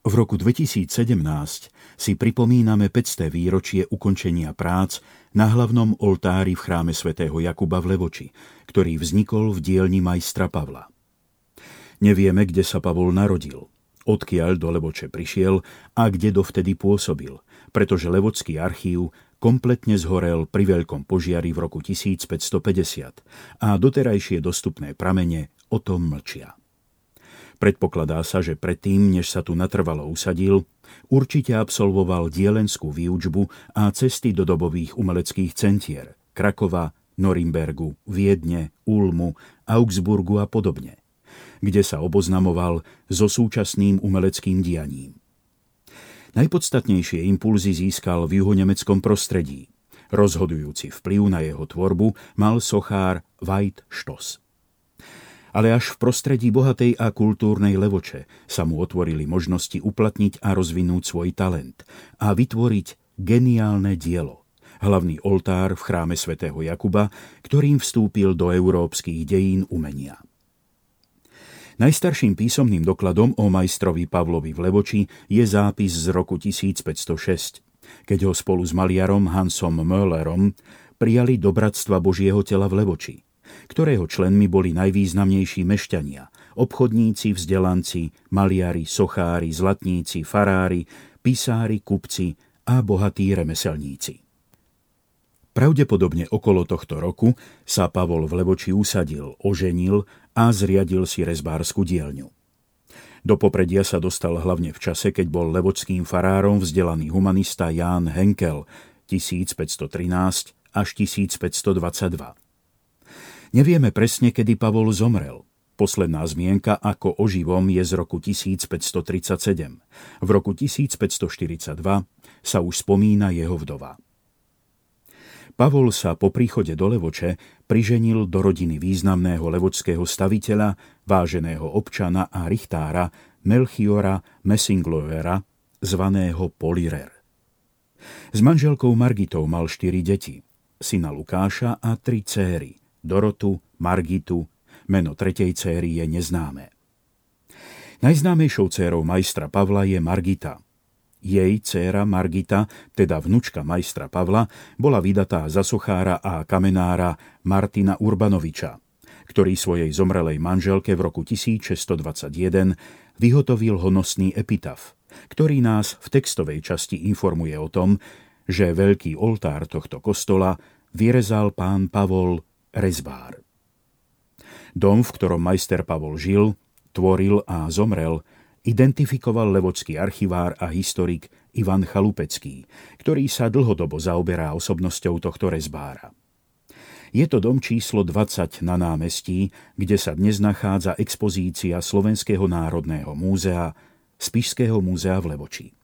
V roku 2017 si pripomíname 500. výročie ukončenia prác na hlavnom oltári v chráme svätého Jakuba v Levoči, ktorý vznikol v dielni majstra Pavla. Nevieme, kde sa Pavol narodil, odkiaľ do Levoče prišiel a kde dovtedy pôsobil, pretože Levočský archív kompletne zhorel pri veľkom požiari v roku 1550 a doterajšie dostupné pramene o tom mlčia. Predpokladá sa, že predtým, než sa tu natrvalo usadil, určite absolvoval dielenskú výučbu a cesty do dobových umeleckých centier Krakova, Norimbergu, Viedne, Ulmu, Augsburgu a podobne, kde sa oboznamoval so súčasným umeleckým dianím. Najpodstatnejšie impulzy získal v juhonemeckom prostredí. Rozhodujúci vplyv na jeho tvorbu mal sochár Veit Stoss. Ale až v prostredí bohatej a kultúrnej Levoče sa mu otvorili možnosti uplatniť a rozvinúť svoj talent a vytvoriť geniálne dielo, hlavný oltár v chráme svätého Jakuba, ktorým vstúpil do európskych dejín umenia. Najstarším písomným dokladom o majstrovi Pavlovi v Levoči je zápis z roku 1506, keď ho spolu s maliarom Hansom Möllerom prijali do Bratstva Božieho tela v Levoči, ktorého členmi boli najvýznamnejší mešťania, obchodníci, vzdelanci, maliari, sochári, zlatníci, farári, pisári, kupci a bohatí remeselníci. Pravdepodobne okolo tohto roku sa Pavol v Levoči usadil, oženil a zriadil si rezbársku dielňu. Do popredia sa dostal hlavne v čase, keď bol levočským farárom vzdelaný humanista Ján Henkel 1513 až 1522. Nevieme presne, kedy Pavol zomrel. Posledná zmienka ako o živom je z roku 1537. V roku 1542 sa už spomína jeho vdova. Pavol sa po príchode do Levoče priženil do rodiny významného levočského staviteľa, váženého občana a richtára Melchiora Messinglöera, zvaného Polirer. S manželkou Margitou mal 4 deti, syna Lukáša a 3 céry, Dorotu, Margitu, meno 3. céry je neznáme. Najznámejšou dcérou majstra Pavla je Margita. Jej dcéra Margita, teda vnučka majstra Pavla, bola vydatá za sochára a kamenára Martina Urbanoviča, ktorý svojej zomrelej manželke v roku 1621 vyhotovil honosný epitaf, ktorý nás v textovej časti informuje o tom, že veľký oltár tohto kostola vyrezal pán Pavol rezbár. Dom, v ktorom majster Pavol žil, tvoril a zomrel, identifikoval levočský archivár a historik Ivan Chalupecký, ktorý sa dlhodobo zaoberá osobnosťou tohto rezbára. Je to dom číslo 20 na námestí, kde sa dnes nachádza expozícia Slovenského národného múzea, Spišského múzea v Levoči.